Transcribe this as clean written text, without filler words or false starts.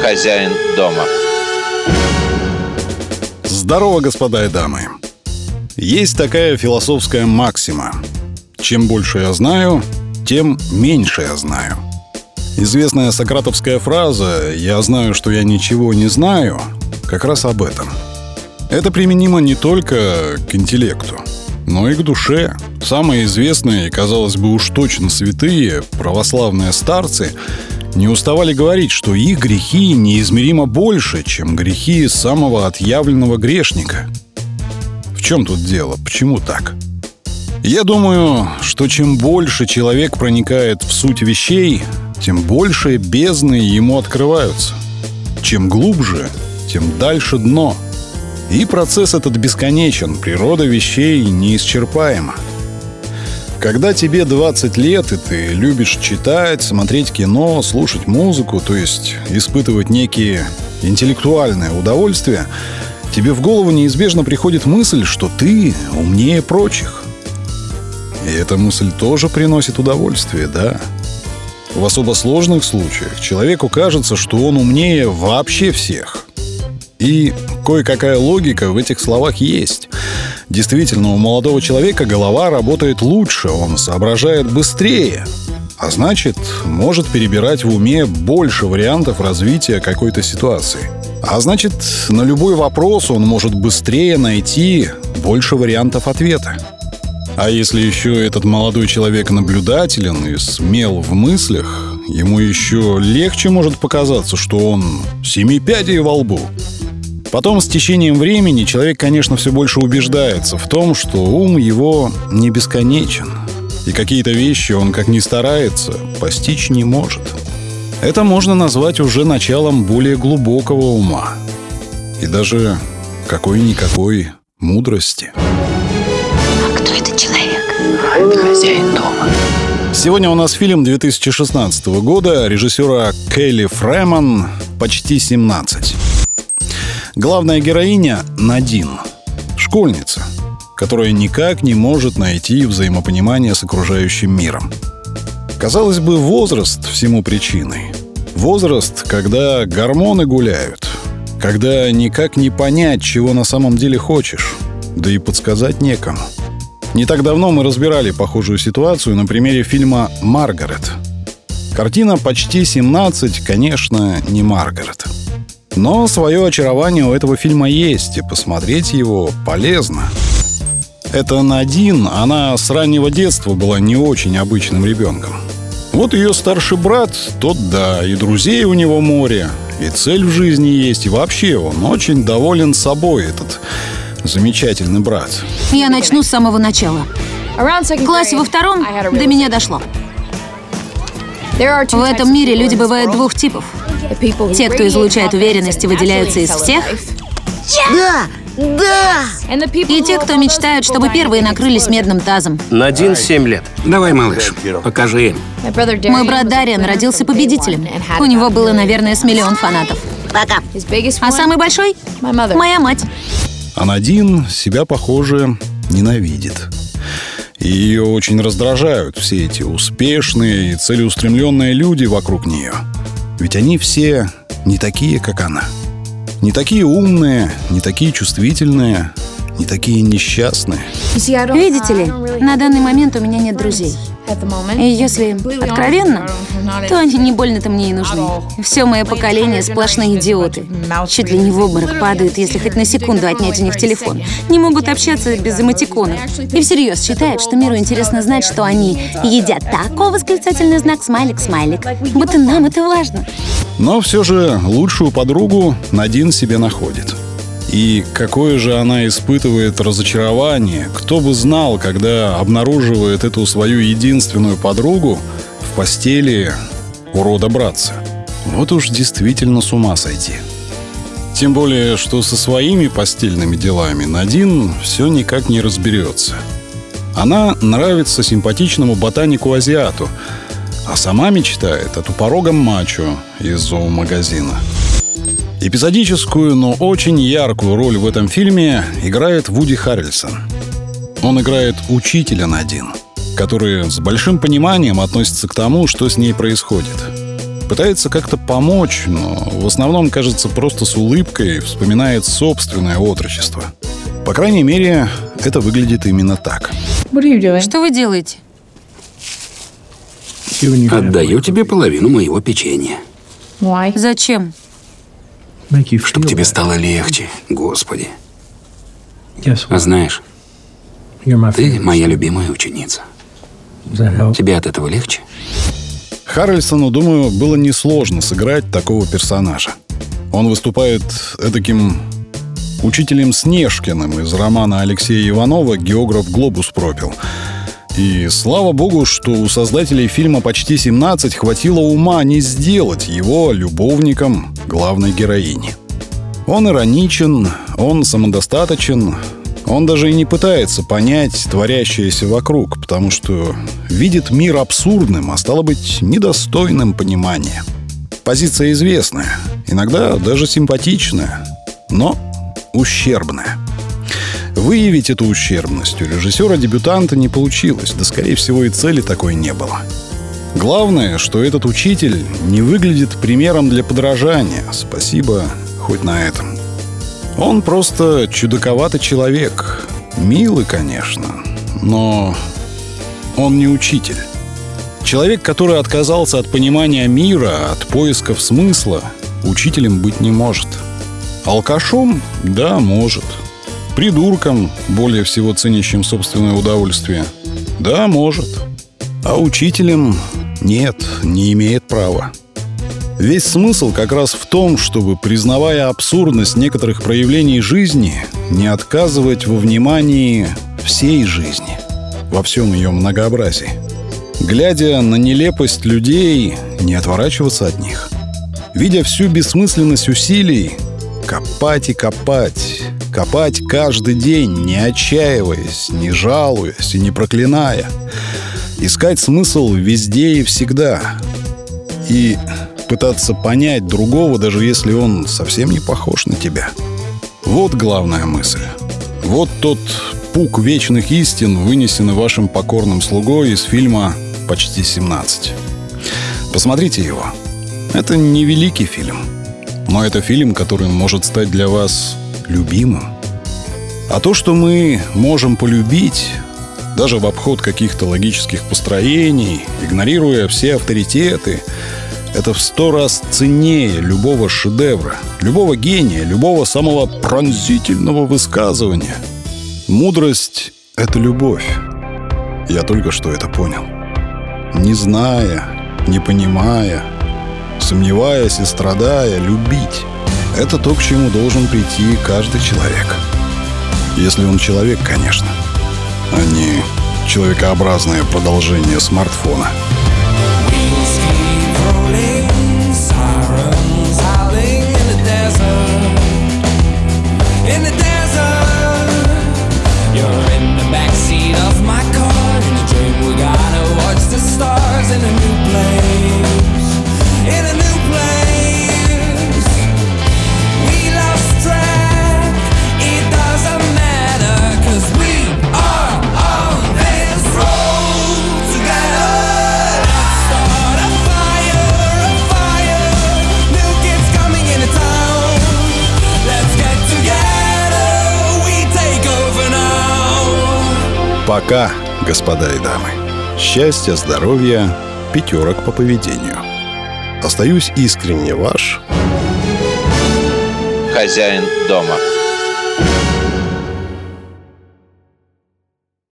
хозяин дома. Здорово, господа и дамы. Есть такая философская максима: чем больше я знаю, тем меньше я знаю. Известная сократовская фраза «я знаю, что я ничего не знаю» как раз об этом. Это применимо не только к интеллекту, но и к душе. Самые известные, казалось бы, уж точно святые православные старцы не уставали говорить, что их грехи неизмеримо больше, чем грехи самого отъявленного грешника. В чем тут дело? Почему так? Я думаю, что чем больше человек проникает в суть вещей, тем больше бездны ему открываются. Чем глубже, тем дальше дно. И процесс этот бесконечен, природа вещей неисчерпаема. Когда тебе 20 лет, и ты любишь читать, смотреть кино, слушать музыку, то есть испытывать некие интеллектуальные удовольствия, тебе в голову неизбежно приходит мысль, что ты умнее прочих. И эта мысль тоже приносит удовольствие, да. В особо сложных случаях человеку кажется, что он умнее вообще всех. И кое-какая логика в этих словах есть. Действительно, у молодого человека голова работает лучше, он соображает быстрее, а значит, может перебирать в уме больше вариантов развития какой-то ситуации. А значит, на любой вопрос он может быстрее найти больше вариантов ответа. А если еще этот молодой человек наблюдателен и смел в мыслях, ему еще легче может показаться, что он 7 пядей во лбу. Потом, с течением времени, человек, конечно, все больше убеждается в том, что ум его не бесконечен, и какие-то вещи он, как ни старается, постичь не может. Это можно назвать уже началом более глубокого ума и даже какой-никакой мудрости. А кто этот человек? Это хозяин дома. Сегодня у нас фильм 2016 года режиссера Келли Фреман «Почти 17». Главная героиня Надин, школьница, которая никак не может найти взаимопонимание с окружающим миром. Казалось бы, возраст всему причиной. Возраст, когда гормоны гуляют, когда никак не понять, чего на самом деле хочешь, да и подсказать некому. Не так давно мы разбирали похожую ситуацию на примере фильма «Маргарет». Картина «Почти 17», конечно, не «Маргарет». Но свое очарование у этого фильма есть, и посмотреть его полезно. Это Надин, она с раннего детства была не очень обычным ребенком. Вот ее старший брат, тот да, и друзей у него море, и цель в жизни есть, и вообще он очень доволен собой, этот замечательный брат. Я начну с самого начала. В классе во 2 до меня дошло. В этом мире люди бывают 2 типов. Те, кто излучает уверенность и выделяются из всех. Да! Да! И те, кто мечтают, чтобы первые накрылись медным тазом. Надин 7 лет. Давай, малыш, покажи им. Мой брат Дариан родился победителем. У него было, наверное, с 1 миллион фанатов. Пока. А самый большой — моя мать. А Надин себя, похоже, ненавидит. И ее очень раздражают все эти успешные и целеустремленные люди вокруг нее. Ведь они все не такие, как она. Не такие умные, не такие чувствительные, не такие несчастные. Видите ли, на данный момент у меня нет друзей. И если откровенно, то они не больно-то мне и нужны. Все мое поколение сплошные идиоты. Чуть ли не в обморок падают, если хоть на секунду отнять у них телефон. Не могут общаться без эмотиконов. И всерьез считают, что миру интересно знать, что они едят тако, восклицательный знак, смайлик, смайлик. Будто нам это важно. Но все же лучшую подругу Надин себе находит. И какое же она испытывает разочарование, кто бы знал, когда обнаруживает эту свою единственную подругу в постели урода-братца. Вот уж действительно с ума сойти. Тем более, что со своими постельными делами Надин все никак не разберется. Она нравится симпатичному ботанику-азиату, а сама мечтает о тупорогом мачо из зоомагазина. Эпизодическую, но очень яркую роль в этом фильме играет Вуди Харрельсон. Он играет учителя Надин, который с большим пониманием относится к тому, что с ней происходит. Пытается как-то помочь, но в основном, кажется, просто с улыбкой вспоминает собственное отрочество. По крайней мере, это выглядит именно так. Что вы делаете? Отдаю тебе половину моего печенья. Зачем? Чтоб тебе стало легче, Господи. А знаешь, ты моя любимая ученица. Тебе от этого легче? Харрельсону, думаю, было несложно сыграть такого персонажа. Он выступает эдаким учителем Снежкиным из романа Алексея Иванова «Географ глобус пропил». И слава богу, что у создателей фильма «Почти 17» хватило ума не сделать его любовником главной героини. Он ироничен, он самодостаточен, он даже и не пытается понять творящееся вокруг, потому что видит мир абсурдным, а стало быть, недостойным понимания. Позиция известная, иногда даже симпатичная, но ущербная. Выявить эту ущербность у режиссера-дебютанта не получилось, да, скорее всего, и цели такой не было. Главное, что этот учитель не выглядит примером для подражания. Спасибо хоть на этом. Он просто чудаковатый человек. Милый, конечно, но он не учитель. Человек, который отказался от понимания мира, от поисков смысла, учителем быть не может. Алкашом? Да, может. Придурком, более всего ценящим собственное удовольствие? Да, может. А учителем? Нет, не имеет права. Весь смысл как раз в том, чтобы, признавая абсурдность некоторых проявлений жизни, не отказывать во внимании всей жизни, во всем ее многообразии. Глядя на нелепость людей, не отворачиваться от них. Видя всю бессмысленность усилий, копать и копать, копать каждый день, не отчаиваясь, не жалуясь и не проклиная. Искать смысл везде и всегда. И пытаться понять другого, даже если он совсем не похож на тебя. Вот главная мысль. Вот тот пук вечных истин, вынесенный вашим покорным слугой из фильма «Почти 17». Посмотрите его. Это не великий фильм, но это фильм, который может стать для вас любимым. А то, что мы можем полюбить, даже в обход каких-то логических построений, игнорируя все авторитеты, это в 100 раз ценнее любого шедевра, любого гения, любого самого пронзительного высказывания. Мудрость — это любовь. Я только что это понял. Не зная, не понимая, сомневаясь и страдая, любить — это то, к чему должен прийти каждый человек. Если он человек, конечно, а не человекообразное продолжение смартфона. Пока, господа и дамы. Счастья, здоровья, 5 по поведению. Остаюсь искренне ваш хозяин дома.